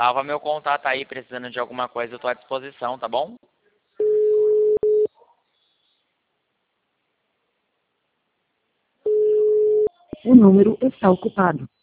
Salva meu contato aí, precisando de alguma coisa, eu tô à disposição, tá bom? O número está ocupado.